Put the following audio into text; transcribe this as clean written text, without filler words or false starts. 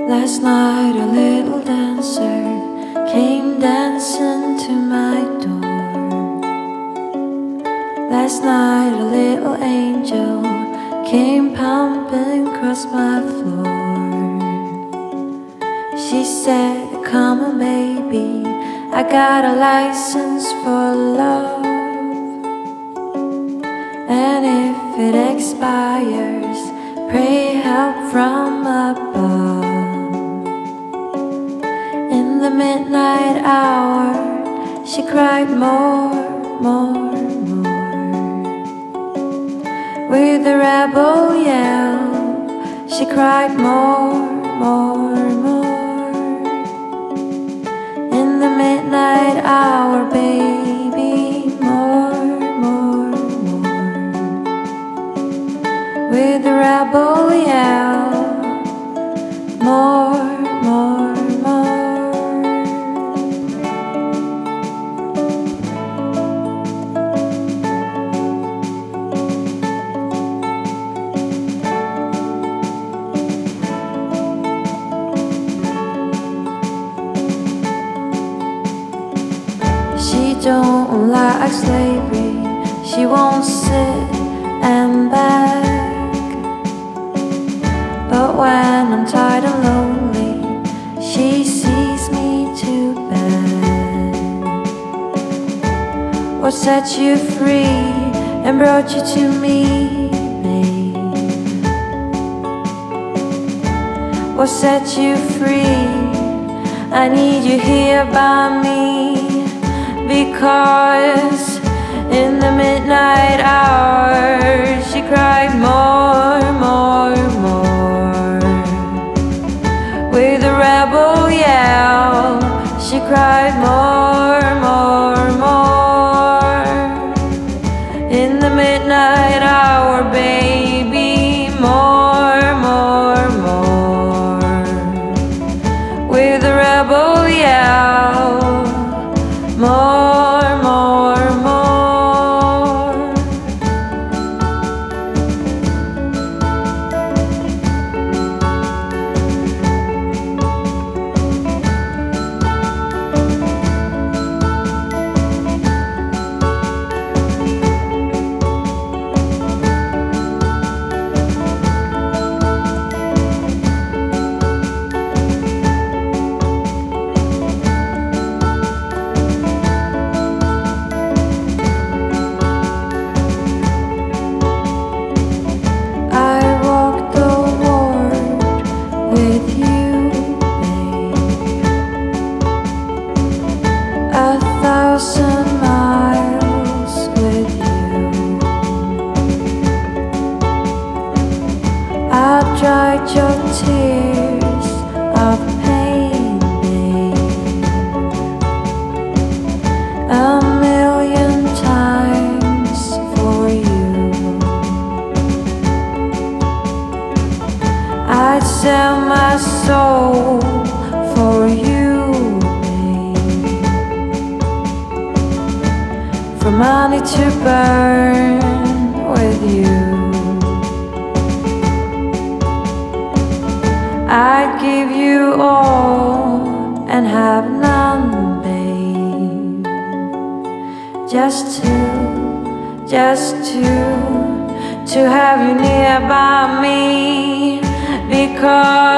Last night a little dancer came dancing to my door. Last night a little angel came pumping across my floor. She said, "Come on baby, I got a license for love, and if it expires, pray help from above." In the midnight hour, she cried more. With a rebel yell, she cried more. In the midnight hour, baby, more. With a rebel yell, more. She don't like slavery, she won't sit and beg. But when I'm tired and lonely, she sees me to bed. What set you free and brought you to me, babe? What set you free? I need you here by me. Because in the midnight hour, she cried more. With a rebel yell, she cried more. In the midnight hour, baby, more. With a rebel yell, more. Miles with you, I dried your tears of pain, babe, a million times for you. I'd sell my soul for you, for money to burn with you. I'd give you all and have none, babe. Just to have you near by me. Because